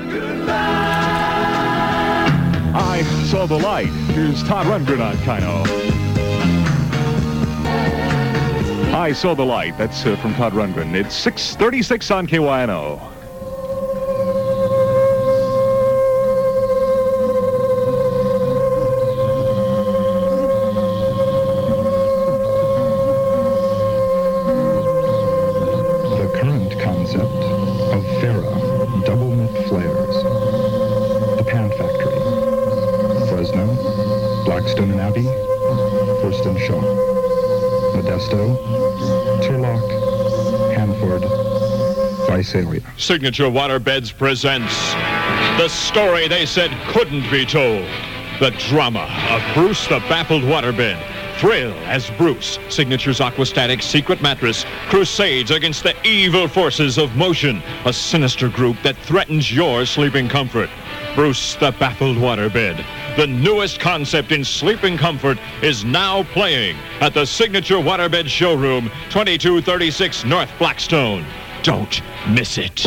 I Saw the Light. Here's Todd Rundgren on Kino. I Saw the Light. That's from Todd Rundgren. It's 6:36 on KYNO. Blackstone Abbey, Thurston Shaw, Modesto, Turlock, Hanford, Visalia. Signature Waterbeds presents the story they said couldn't be told. The drama of Bruce the Baffled Waterbed. Thrill as Bruce, Signature's Aquastatic secret mattress, crusades against the evil forces of motion, a sinister group that threatens your sleeping comfort. Bruce the Baffled Waterbed. The newest concept in sleeping comfort is now playing at the Signature Waterbed Showroom, 2236 North Blackstone. Don't miss it.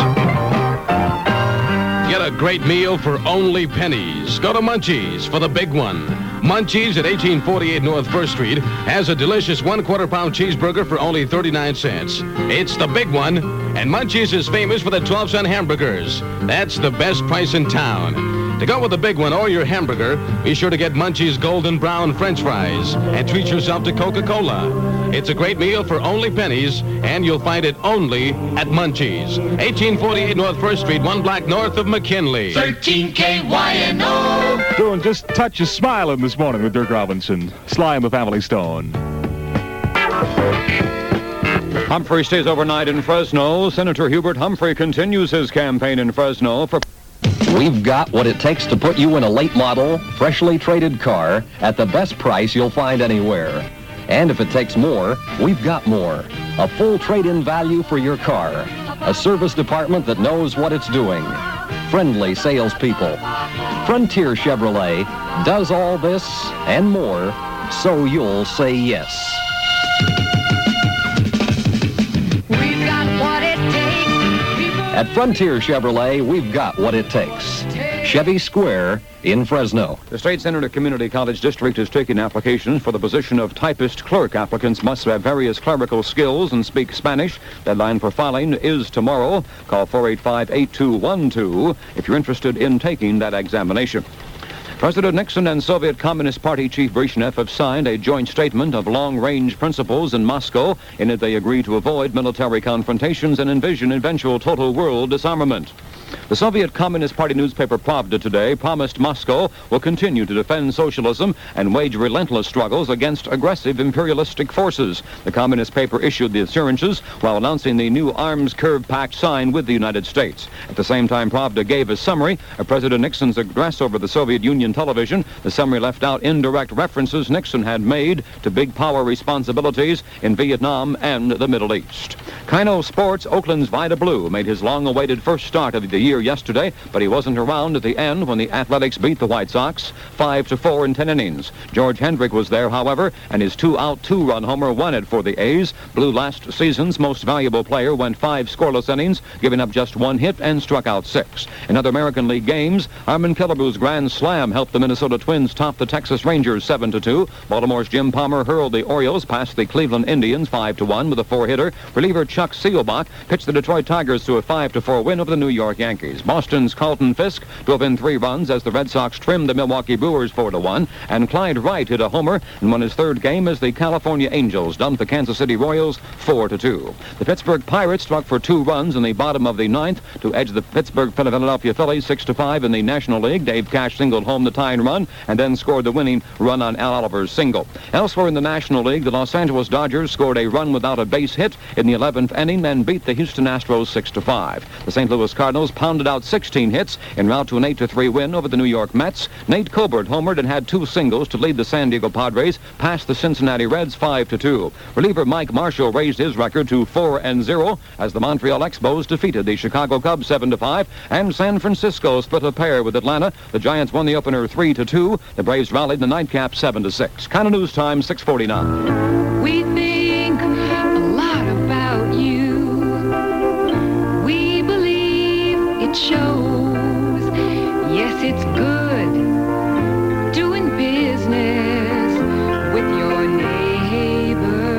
Get a great meal for only pennies. Go to Munchies for the big one. Munchies at 1848 North First Street has a delicious 1/4 pound cheeseburger for only 39 cents. It's the big one, and Munchies is famous for the 12-cent hamburgers. That's the best price in town. To go with the big one or your hamburger, be sure to get Munchies Golden Brown French fries and treat yourself to Coca-Cola. It's a great meal for only pennies, and you'll find it only at Munchies. 1848 North First Street, 1 block north of McKinley. 13 KYNO. Doing just a touch of smiling this morning with Dirk Robinson. Sly and the Family Stone. Humphrey stays overnight in Fresno. Senator Hubert Humphrey continues his campaign in Fresno for... We've got what it takes to put you in a late model, freshly traded car at the best price you'll find anywhere. And if it takes more, we've got more. A full trade-in value for your car. A service department that knows what it's doing. Friendly salespeople. Frontier Chevrolet does all this and more, so you'll say yes. We've got what it takes. At Frontier Chevrolet, we've got what it takes. Chevy Square in Fresno. The State Senator Community College District is taking applications for the position of typist clerk. Applicants must have various clerical skills and speak Spanish. Deadline for filing is tomorrow. Call 485-8212 if you're interested in taking that examination. President Nixon and Soviet Communist Party Chief Brezhnev have signed a joint statement of long-range principles in Moscow. In it, they agree to avoid military confrontations and envision eventual total world disarmament. The Soviet Communist Party newspaper Pravda today promised Moscow will continue to defend socialism and wage relentless struggles against aggressive imperialistic forces. The communist paper issued the assurances while announcing the new arms curve pact signed with the United States. At the same time, Pravda gave a summary of President Nixon's address over the Soviet Union television. The summary left out indirect references Nixon had made to big power responsibilities in Vietnam and the Middle East. Kino Sports, Oakland's Vida Blue made his long-awaited first start of the year yesterday, but he wasn't around at the end when the Athletics beat the White Sox 5-4 in 10 innings. George Hendrick was there, however, and his 2-out, 2-run homer won it for the A's. Blue, last season's most valuable player, went 5 scoreless innings, giving up just 1 hit and struck out 6. In other American League games, Harmon Killebreau's grand slam helped the Minnesota Twins top the Texas Rangers 7-2. Baltimore's Jim Palmer hurled the Orioles past the Cleveland Indians 5-1 with a 4-hitter. Reliever Chuck Seelbach pitched the Detroit Tigers to a 5-4 win over the New York Yankees. Boston's Carlton Fisk drove in 3 runs as the Red Sox trimmed the Milwaukee Brewers 4-1, and Clyde Wright hit a homer and won his 3rd game as the California Angels dumped the Kansas City Royals 4-2. The Pittsburgh Pirates struck for 2 runs in the bottom of the 9th to edge the Pittsburgh Philadelphia Phillies 6-5 in the National League. Dave Cash singled home the tying run and then scored the winning run on Al Oliver's single. Elsewhere in the National League, the Los Angeles Dodgers scored a run without a base hit in the 11th inning and beat the Houston Astros 6-5. The St. Louis Cardinals pounded out 16 hits en route to an 8-3 win over the New York Mets. Nate Colbert homered and had 2 singles to lead the San Diego Padres past the Cincinnati Reds 5-2. Reliever Mike Marshall raised his record to 4-0 as the Montreal Expos defeated the Chicago Cubs 7-5, and San Francisco split a pair with Atlanta. The Giants won the opener 3-2. The Braves rallied the nightcap 7-6. Kind of news time, 6:49. We think a lot about you. We believe it shows. Yes, it's good doing business with your neighbor.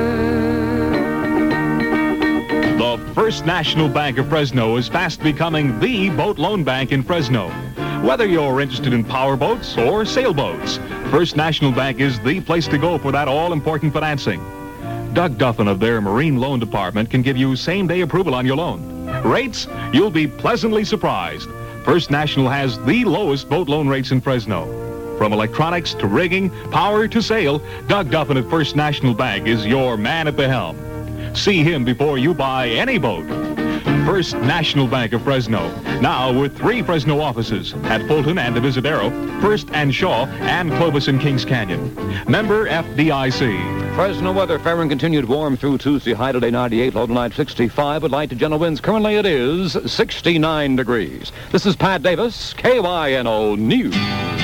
The First National Bank of Fresno is fast becoming the boat loan bank in Fresno. Whether you're interested in power boats or sailboats, First National Bank is the place to go for that all-important financing. Doug Duffin of their Marine Loan Department can give you same-day approval on your loan. Rates? You'll be pleasantly surprised. First National has the lowest boat loan rates in Fresno. From electronics to rigging, power to sail, Doug Duffin at First National Bank is your man at the helm. See him before you buy any boat. First National Bank of Fresno, now with 3 Fresno offices at Fulton and Divisadero, First and Shaw, and Clovis and Kings Canyon. Member FDIC. Fresno weather, fair and continued warm through Tuesday. High today 98, low tonight 65. With light to gentle winds, currently it is 69 degrees. This is Pat Davis, KYNO News.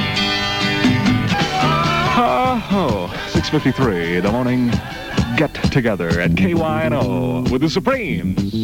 6:53, the morning get-together at KYNO with the Supremes.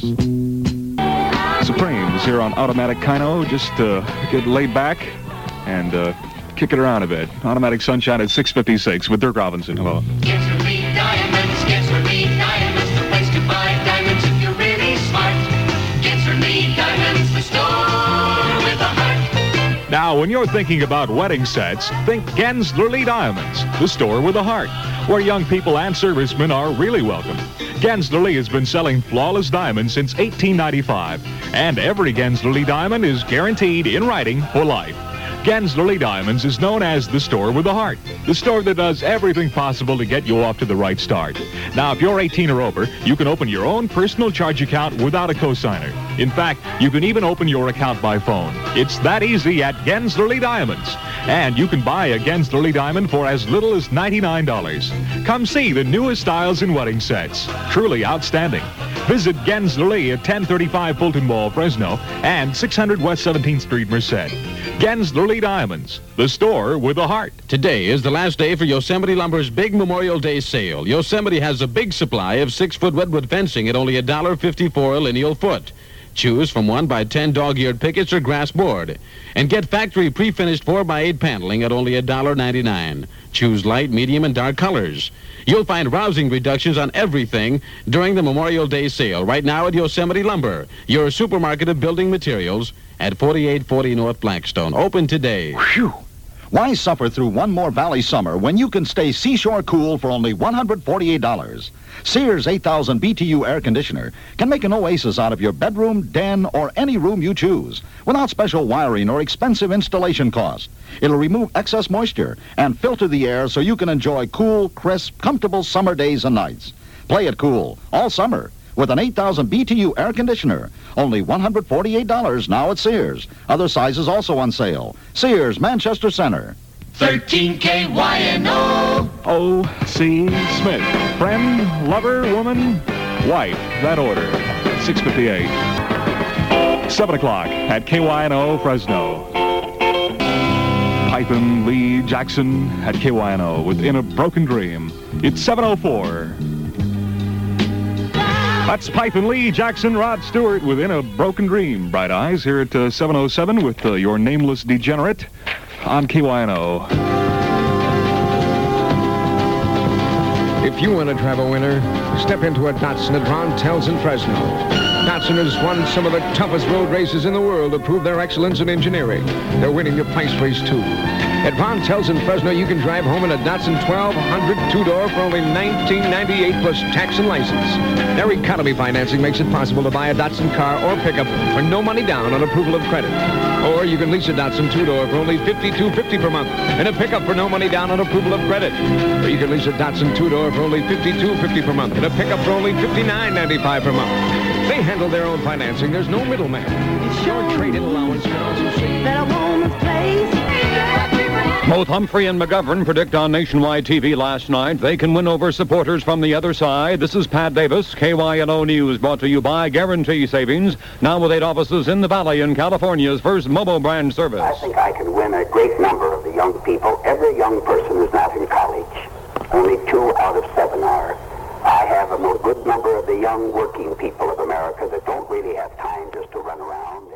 Supremes here on Automatic Kino, just get laid back and kick it around a bit. Automatic Sunshine at 6:56 with Dirk Robinson. Hello. Gensler Diamonds, Gensler Diamonds, the place to buy diamonds if you're really smart. Gensler Diamonds, the store with a heart. Now, when you're thinking about wedding sets, think Gensler Diamonds, the store with a heart, where young people and servicemen are really welcome. Gensler has been selling flawless diamonds since 1895, and every Gensler diamond is guaranteed in writing for life. Gensler Diamonds is known as the store with a heart, the store that does everything possible to get you off to the right start. Now, if you're 18 or over, you can open your own personal charge account without a cosigner. In fact, you can even open your account by phone. It's that easy at Gensler Diamonds. And you can buy a Gensler diamond for as little as $99. Come see the newest styles in wedding sets. Truly outstanding. Visit Gensler at 1035 Fulton Mall, Fresno, and 600 West 17th Street, Merced. Gensler Diamonds, the store with a heart. Today is the last day for Yosemite Lumber's big Memorial Day sale. Yosemite has a big supply of 6-foot redwood fencing at only $1.54 a lineal foot. Choose from 1x10 dog-eared pickets or grass board. And get factory pre-finished 4x8 paneling at only $1.99. Choose light, medium, and dark colors. You'll find rousing reductions on everything during the Memorial Day sale right now at Yosemite Lumber, your supermarket of building materials at 4840 North Blackstone. Open today. Phew! Why suffer through one more valley summer when you can stay seashore cool for only $148? Sears 8,000 BTU air conditioner can make an oasis out of your bedroom, den, or any room you choose without special wiring or expensive installation cost. It'll remove excess moisture and filter the air so you can enjoy cool, crisp, comfortable summer days and nights. Play it cool all summer with an 8,000 BTU air conditioner. Only $148 now at Sears. Other sizes also on sale. Sears, Manchester Center. 13KYNO. O.C. Smith. Friend, lover, woman, wife. That order. 6:58. 7 o'clock at KYNO Fresno. Pipin Lee Jackson at KYNO with In a Broken Dream. It's 7:04. That's Pipin Lee Jackson, Rod Stewart with In a Broken Dream. Bright Eyes here at 7:07 with your nameless degenerate on KYNO. If you want to travel winner, step into a Datsun at Ron Tells in Fresno. Datsun has won some of the toughest road races in the world to prove their excellence in engineering. They're winning the Price Race, too. At Ron Tells in Fresno, you can drive home in a Datsun 1200 two-door for only $19.98 plus tax and license. Their economy financing makes it possible to buy a Datsun car or pickup for no money down on approval of credit. Or you can lease a Datsun two-door for only $52.50 per month and a pickup for no money down on approval of credit. Or you can lease a Datsun two-door for only $52.50 per month and a pickup for only $59.95 per month. They handle their own financing. There's no middleman. Your trade-in allowance can also save. That I want to place. Both Humphrey and McGovern predict on Nationwide TV last night they can win over supporters from the other side. This is Pat Davis, KYNO News, brought to you by Guarantee Savings, now with 8 offices in the Valley in California's first mobile brand service. I think I can win a great number of the young people. Every young person is not in college. Only 2 out of 7 are. I have a good number of the young working people of America that don't really have time just to run around.